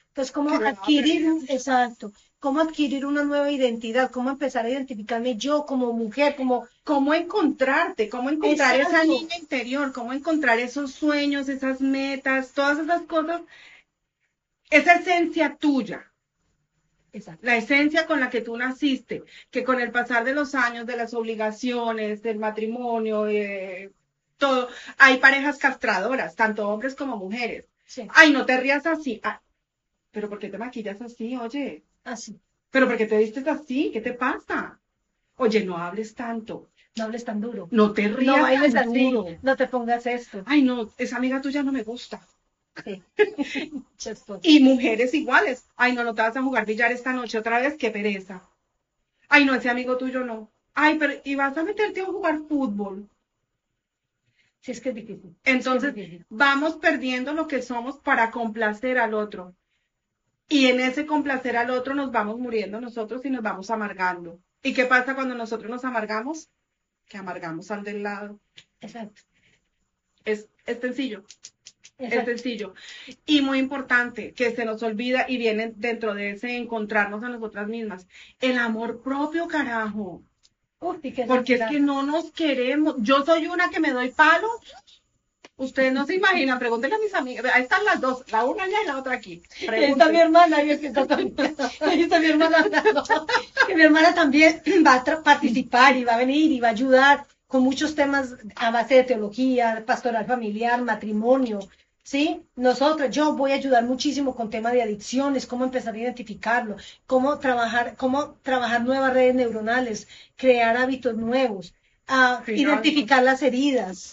Entonces, ¿cómo adquirir, exacto, cómo adquirir una nueva identidad? ¿Cómo empezar a identificarme yo como mujer, como... ¿Cómo encontrarte? ¿Cómo encontrar esa niña interior? ¿Cómo encontrar esos sueños, esas metas, todas esas cosas? Esa esencia tuya. Exacto. La esencia con la que tú naciste, que con el pasar de los años, de las obligaciones, del matrimonio, todo, hay parejas castradoras, tanto hombres como mujeres. Sí. Ay, no te rías así. Ah, pero ¿por qué te maquillas así? Oye. Así. ¿Pero por qué te vistes así? ¿Qué te pasa? Oye, no hables tanto. No hables tan duro. No te rías no bailes tan así. Duro. No te pongas esto. Ay, no, esa amiga tuya no me gusta. Sí. Y mujeres iguales. Ay, no te vas a jugar billar esta noche otra vez, qué pereza. Ay, no, ese amigo tuyo no. Ay, pero ¿y vas a meterte a jugar fútbol? Sí, es que es difícil. Entonces, vamos perdiendo lo que somos para complacer al otro. Y en ese complacer al otro nos vamos muriendo nosotros y nos vamos amargando. ¿Y qué pasa cuando nosotros nos amargamos? Que amargamos al del lado. Exacto. Es sencillo. Exacto. Es sencillo. Y muy importante, que se nos olvida y viene dentro de ese encontrarnos a nosotras mismas. El amor propio, carajo. Porque es que no nos queremos. Yo soy una que me doy palo. Ustedes no se imaginan, pregúntenle a mis amigas. Ahí están las dos, la una allá y la otra aquí. Ahí está mi hermana, ahí está mi hermana hablando. Que mi hermana también va a participar y va a venir y va a ayudar con muchos temas a base de teología, pastoral familiar, matrimonio. ¿Sí? Yo voy a ayudar muchísimo con temas de adicciones, cómo empezar a identificarlo, cómo trabajar nuevas redes neuronales, crear hábitos nuevos, identificar las heridas,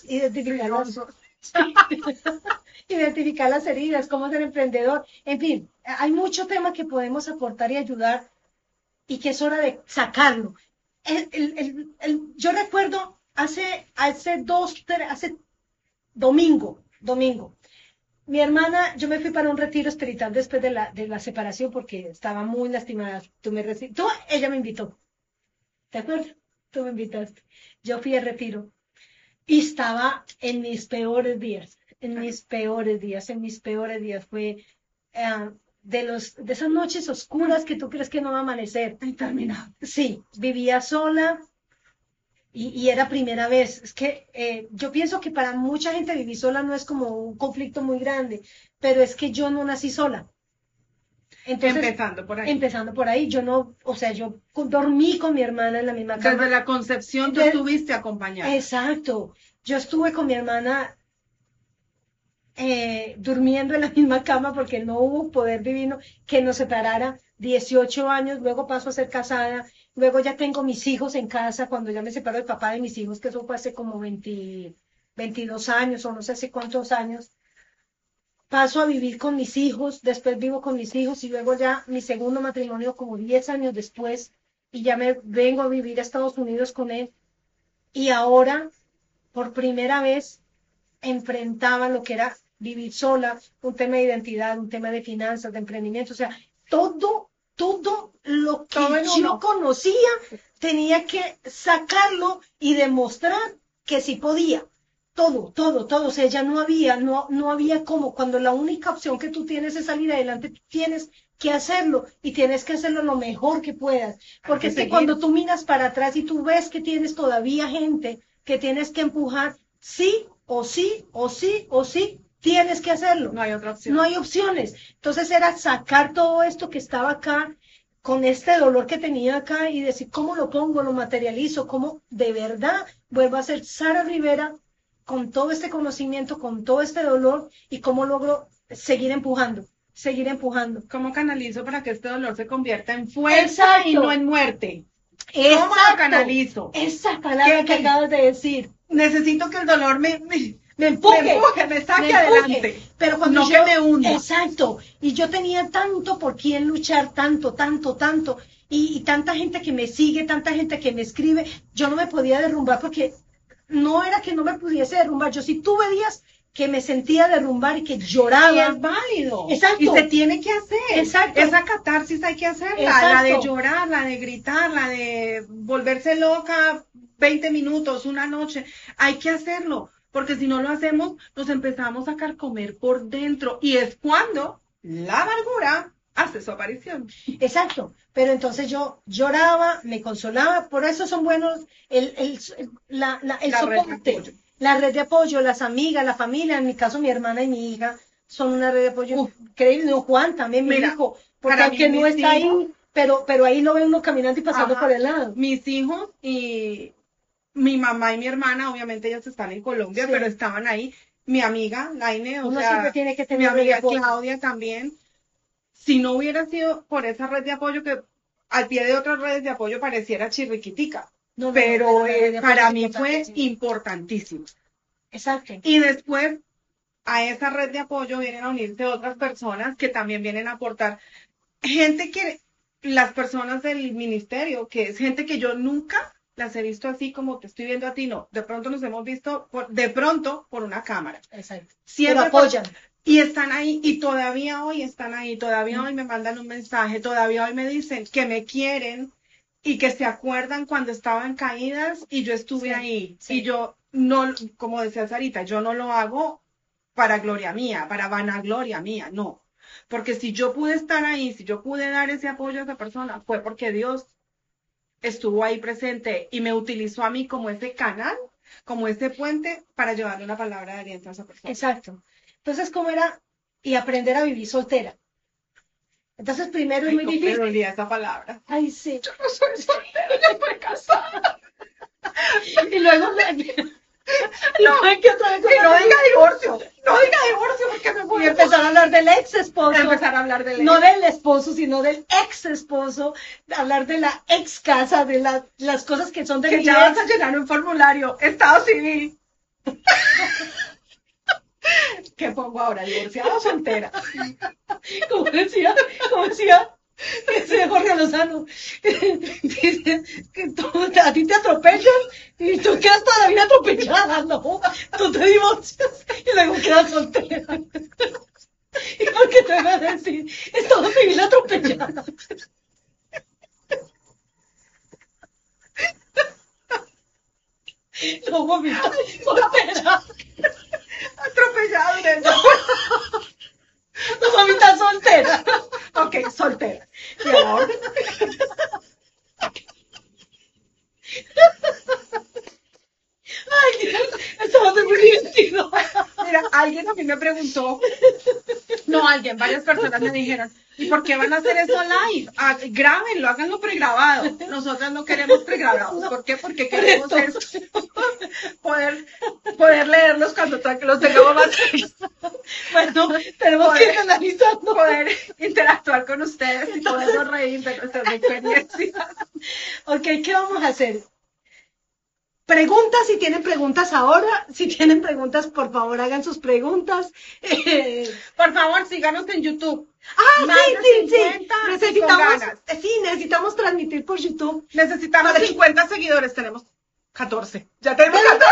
identificar las heridas, cómo ser emprendedor. En fin, hay mucho tema que podemos aportar y ayudar y que es hora de sacarlo. Yo recuerdo hace domingo, mi hermana, yo me fui para un retiro espiritual después de la separación porque estaba muy lastimada. Ella me invitó. ¿Te acuerdas? Tú me invitaste. Yo fui al retiro y estaba en mis peores días. En mis peores días fue de esas noches oscuras que tú crees que no va a amanecer. Terminado. Sí, vivía sola. Y era primera vez. Es que yo pienso que para mucha gente vivir sola no es como un conflicto muy grande, pero es que yo no nací sola. Entonces, empezando por ahí, yo dormí con mi hermana en la misma cama. Desde la concepción tú estuviste acompañada. Exacto. Yo estuve con mi hermana durmiendo en la misma cama porque no hubo poder divino que nos separara. 18 años, luego paso a ser casada. Luego ya tengo mis hijos en casa, cuando ya me separo del papá de mis hijos, que eso fue hace como 22 años o no sé hace cuántos años. Paso a vivir con mis hijos, después vivo con mis hijos y luego ya mi segundo matrimonio como 10 años después y ya me vengo a vivir a Estados Unidos con él. Y ahora, por primera vez, enfrentaba lo que era vivir sola, un tema de identidad, un tema de finanzas, de emprendimiento, o sea, todo lo que yo conocía tenía que sacarlo y demostrar que sí podía. Todo, o sea, ya no había como, cuando la única opción que tú tienes es salir adelante, tú tienes que hacerlo y tienes que hacerlo lo mejor que puedas, porque es que cuando tú miras para atrás y tú ves que tienes todavía gente que tienes que empujar, sí, tienes que hacerlo. No hay otra opción. No hay opciones. Entonces era sacar todo esto que estaba acá, con este dolor que tenía acá y decir, ¿cómo lo pongo, lo materializo? ¿Cómo de verdad vuelvo a ser Sara Rivera con todo este conocimiento, con todo este dolor y cómo logro seguir empujando? ¿Cómo canalizo para que este dolor se convierta en fuerza y no en muerte? ¿Cómo lo canalizo? Esa palabra que acabas de decir. Necesito que el dolor me empuje, me saque adelante. Pero cuando no que me hunda. Exacto. Y yo tenía tanto por quién luchar, tanto. Y tanta gente que me sigue, tanta gente que me escribe. Yo no me podía derrumbar porque no era que no me pudiese derrumbar. Yo sí tuve días que me sentía derrumbar y que lloraba. Y es válido. Exacto. Y se tiene que hacer. Exacto. Esa catarsis hay que hacerla. Exacto. La de llorar, la de gritar, la de volverse loca 20 minutos, una noche. Hay que hacerlo. Porque si no lo hacemos, nos empezamos a carcomer por dentro. Y es cuando la amargura hace su aparición. Exacto, pero entonces yo lloraba, me consolaba, por eso son buenos el soporte, la red de apoyo, las amigas, la familia, en mi caso mi hermana y mi hija son una red de apoyo increíble. Juan también, mi hijo, porque aunque no está ahí, pero ahí lo ven uno caminando y pasando por el lado. Mis hijos y mi mamá y mi hermana, obviamente ellos están en Colombia, pero estaban ahí. Mi amiga, Laine, uno siempre tiene que tener mi amiga Claudia también. Si no hubiera sido por esa red de apoyo, que al pie de otras redes de apoyo pareciera chirriquitica, pero para mí fue importantísimo. Exacto. Y después a esa red de apoyo vienen a unirse otras personas que también vienen a aportar. Gente que, las personas del ministerio, que es gente que yo nunca las he visto así como te estoy viendo a ti, no. De pronto nos hemos visto, por una cámara. Exacto. Siempre pero apoyan. Y están ahí, y todavía hoy están ahí, todavía hoy me mandan un mensaje, todavía hoy me dicen que me quieren y que se acuerdan cuando estaban caídas y yo estuve ahí. Sí. Y yo no, como decía Sarita, yo no lo hago para gloria mía, para vanagloria mía, no. Porque si yo pude estar ahí, si yo pude dar ese apoyo a esa persona, fue porque Dios estuvo ahí presente y me utilizó a mí como ese canal, como ese puente para llevarle una palabra de aliento a esa persona. Exacto. Entonces, ¿cómo era? Y aprender a vivir soltera. Entonces, primero es muy difícil. Me olvidé esa palabra. Ay, sí. Yo no soy soltera, yo estoy casada. Y luego no diga divorcio, porque me voy a empezar a hablar del ex esposo. No del esposo, sino del ex esposo, hablar de la ex casa, de las cosas que son de que ya vas a llenar un formulario, estado civil. ¿Qué pongo ahora? ¿Divorciada o soltera? Como decía Jorge Lozano, dice que a ti te atropellan y tú quedas toda la vida atropellada, ¿no? Tú te divorcias y luego quedas soltera. ¿Y por qué te voy a decir? Es toda mi vida atropellada. No, mamita, soltera. Atropellado, ¿no? No, mamita, soltera. Ok, soltera. ¿Y ahora? Ay, Dios, esto va a ser muy divertido. Mira, alguien a mí me preguntó, varias personas me dijeron, ¿y por qué van a hacer eso live? Grábenlo, háganlo pregrabado. Nosotras no queremos pregrabados. ¿Por qué? Porque queremos poder leerlos cuando los tengamos más. Bueno, tenemos que ir analizando. Poder interactuar con ustedes y podernos reír de nuestras experiencias. Ok, ¿qué vamos a hacer? Preguntas, si tienen preguntas ahora, si tienen preguntas, por favor, hagan sus preguntas. Por favor, síganos en YouTube. Sí. Necesitamos transmitir por YouTube. Necesitamos 50 seguidores, tenemos 14. Ya tenemos 14.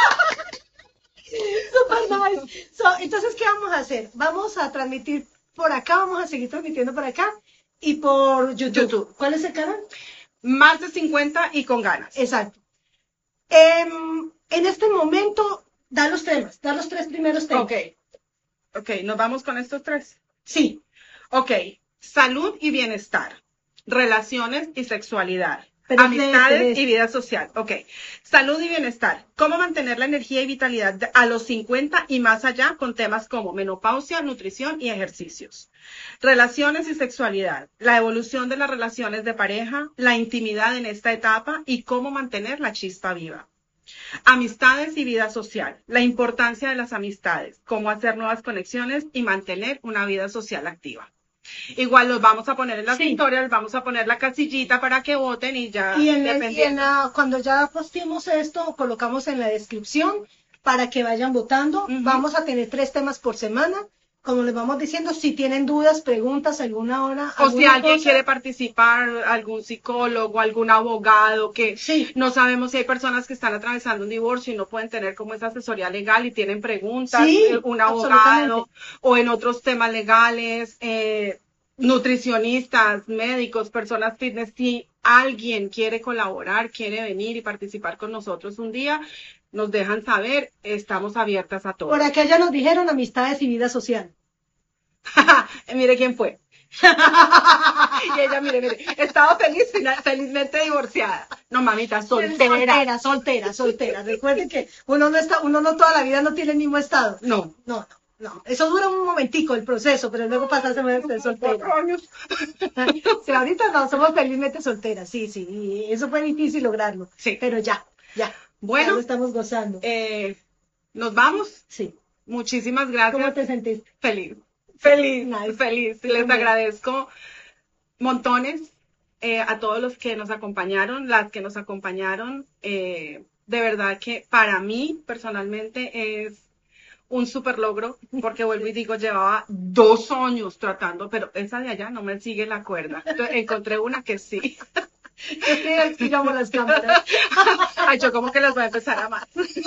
Super nice. Entonces, ¿qué vamos a hacer? Vamos a transmitir por acá, vamos a seguir transmitiendo por acá y por YouTube. ¿Cuál es el canal? Más de 50 y con ganas. Exacto. En este momento, da los tres primeros temas. Ok, ¿nos vamos con estos tres? Sí. Ok, salud y bienestar, relaciones y sexualidad, amistades y vida social. Ok, salud y bienestar, cómo mantener la energía y vitalidad a los 50 y más allá con temas como menopausia, nutrición y ejercicios. Relaciones y sexualidad, la evolución de las relaciones de pareja, la intimidad en esta etapa y cómo mantener la chispa viva. Amistades y vida social, la importancia de las amistades, cómo hacer nuevas conexiones y mantener una vida social activa. Igual los vamos a poner en las historias, vamos a poner la casillita para que voten y ya. Cuando ya posteemos esto, colocamos en la descripción para que vayan votando. Vamos a tener 3 temas por semana. Como les vamos diciendo, si tienen dudas, preguntas, alguna hora. O si alguien quiere participar, algún psicólogo, algún abogado, que no sabemos si hay personas que están atravesando un divorcio y no pueden tener como esa asesoría legal y tienen preguntas, un abogado o en otros temas legales, nutricionistas, médicos, personas fitness. Si alguien quiere colaborar, quiere venir y participar con nosotros un día, nos dejan saber, estamos abiertas a todo. Por acá ya nos dijeron amistades y vida social. Mire quién fue. Y ella, mire, estaba felizmente divorciada. No, mamita, soltera. Recuerden que uno no toda la vida no tiene el mismo estado. No. Eso dura un momentico el proceso, pero luego pasa a ser soltera. 4 años. Sí, ahorita no, somos felizmente solteras, sí, y eso fue difícil lograrlo. Sí. Pero ya. Bueno. Ya lo estamos gozando. ¿Nos vamos? Sí. Muchísimas gracias. ¿Cómo te sentiste? Feliz. Les agradezco montones a todos los que nos acompañaron, las que nos acompañaron. De verdad que para mí, personalmente, es un súper logro, porque vuelvo y digo, llevaba 2 años tratando, pero esa de allá no me sigue la cuerda. Entonces, encontré una que sí. Yo estoy aquí llamo las cámaras. Ay, yo como que las voy a empezar a amar.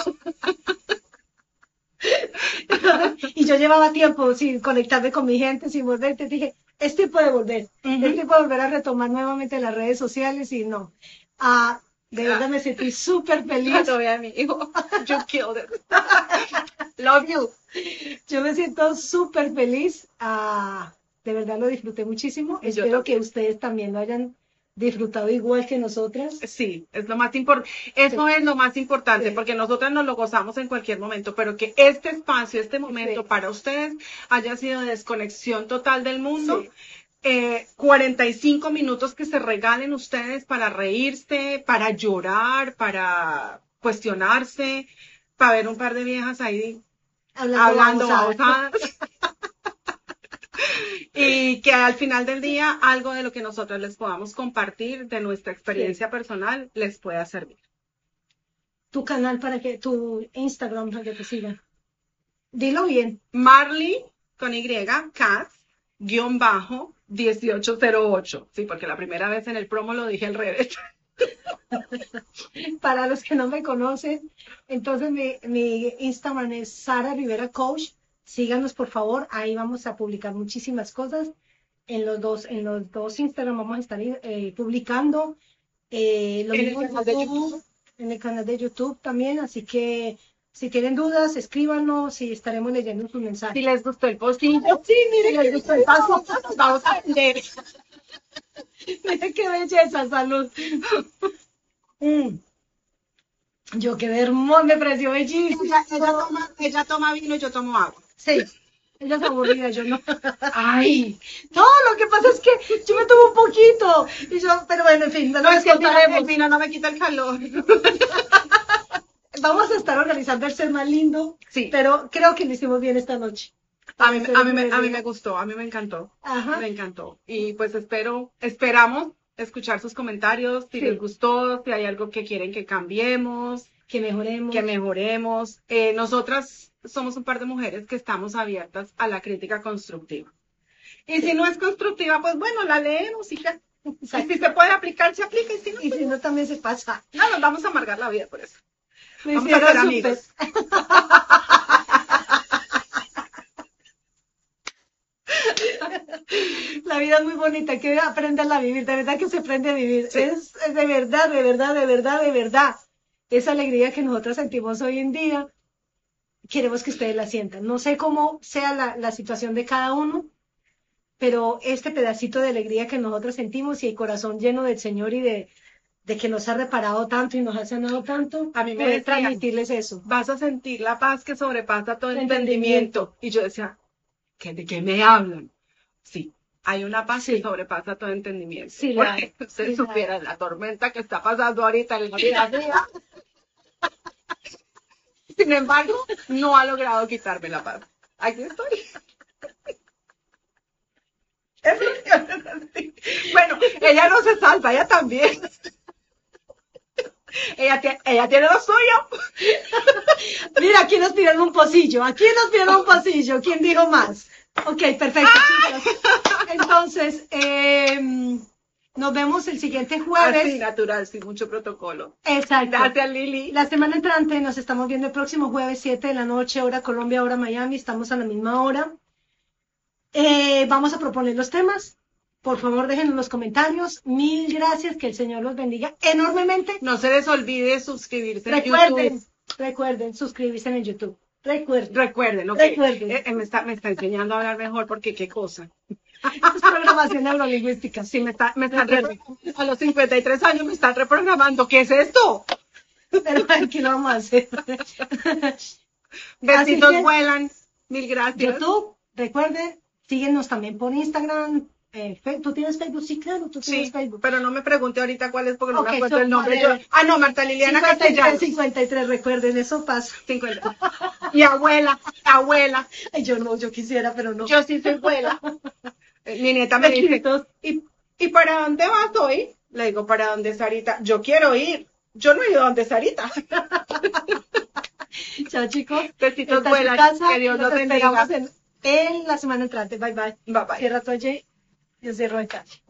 Y yo llevaba tiempo sin conectarme con mi gente, sin volver, te dije, es tiempo de volver, es tiempo de volver a retomar nuevamente las redes sociales y no. De verdad me sentí súper feliz. No vea a mi hijo. You killed it. Love you. Yo me siento súper feliz. De verdad lo disfruté muchísimo. Espero que ustedes también lo hayan disfrutado igual que nosotras. Sí, es lo más importante. Eso es lo más importante, porque nosotras nos lo gozamos en cualquier momento, pero que este espacio, este momento para ustedes haya sido de desconexión total del mundo. Sí. 45 minutos que se regalen ustedes para reírse, para llorar, para cuestionarse, para ver un par de viejas ahí hablando babosadas. Y que al final del día algo de lo que nosotros les podamos compartir de nuestra experiencia personal les pueda servir. Tu canal tu Instagram para que te sigan. Dilo bien. Marley con Y, Cat, _1808. Sí, porque la primera vez en el promo lo dije al revés. Para los que no me conocen, entonces mi Instagram es Sara Rivera Coach. Síganos por favor, ahí vamos a publicar muchísimas cosas. En los dos Instagram vamos a estar publicando en el canal de YouTube también, así que si tienen dudas, escríbanos y estaremos leyendo sus mensajes. Si les gustó el postillo, sí, miren, si les gustó el paso, vamos a vender. Miren qué belleza, salud. Yo quedé hermosa, me pareció bellísima. Ella toma vino y yo tomo agua. Sí, ella es aburrida, yo no. Ay, no, lo que pasa es que yo me tomo un poquito. Pero bueno, en fin, no es que el vino no me quita el calor. Vamos a estar organizando el ser más lindo, sí, pero creo que lo hicimos bien esta noche. A mí me gustó, a mí me encantó. Ajá. Me encantó. Y pues esperamos escuchar sus comentarios, si les gustó, si hay algo que quieren que cambiemos, que mejoremos. Nosotras somos un par de mujeres que estamos abiertas a la crítica constructiva. Y si no es constructiva, pues bueno, la leemos y ya. Y si se puede aplicar, se aplica. Y si no también se pasa. No, nos vamos a amargar la vida por eso. Vamos a ser amigos. La vida es muy bonita, hay que aprenderla a vivir, de verdad que se aprende a vivir. Sí. Es de verdad. Esa alegría que nosotros sentimos hoy en día, queremos que ustedes la sientan. No sé cómo sea la situación de cada uno, pero este pedacito de alegría que nosotros sentimos y el corazón lleno del Señor y de que nos ha reparado tanto y nos ha sanado tanto, a mí me puede transmitirles eso. Vas a sentir la paz que sobrepasa todo entendimiento. Y yo decía, ¿de qué me hablan? Sí, hay una paz que sobrepasa todo entendimiento. Sí, porque ustedes supieran la tormenta que está pasando ahorita en la vida mía. Sin embargo, no ha logrado quitarme la paz. Aquí estoy. Bueno, ella no se salva, ella también. Ella tiene lo suyo. Mira, aquí nos pidieron un pocillo. ¿Quién dijo más? Ok, perfecto. Entonces, nos vemos el siguiente jueves. Así, natural, sin mucho protocolo. Exacto. Gracias, Lili. La semana entrante nos estamos viendo el próximo jueves, 7 de la noche, hora Colombia, hora Miami. Estamos a la misma hora. Vamos a proponer los temas. Por favor, déjenos en los comentarios. Mil gracias, que el Señor los bendiga enormemente. No se les olvide suscribirse en YouTube. Recuerden suscribirse en el YouTube. Recuerden, okay. Me está enseñando a hablar mejor porque qué cosa. Es programación neurolingüística. Sí, me están a los 53 años me están reprogramando. ¿Qué es esto? Pero aquí lo vamos a hacer. Besitos vuelan. Mil gracias. YouTube, recuerde, síguenos también por Instagram. ¿Tú tienes Facebook? Sí, claro, tú tienes Facebook. Pero no me pregunte ahorita cuál es porque no me acuerdo el nombre. No, Marta Liliana Castellanos. 53, recuerden, eso pasa. 50. Y abuela. Ay, yo quisiera, pero no. Yo sí soy abuela. Mi nieta me dice, ¿y para dónde vas hoy? Le digo, ¿para dónde, Sarita? Yo quiero ir. Yo no he ido a donde Sarita. Chao, chicos. Besitos vuelan. Que Dios los bendiga. En la semana entrante. Bye, bye. Bye, bye. Cierra tu oye. Yo cierro el calle.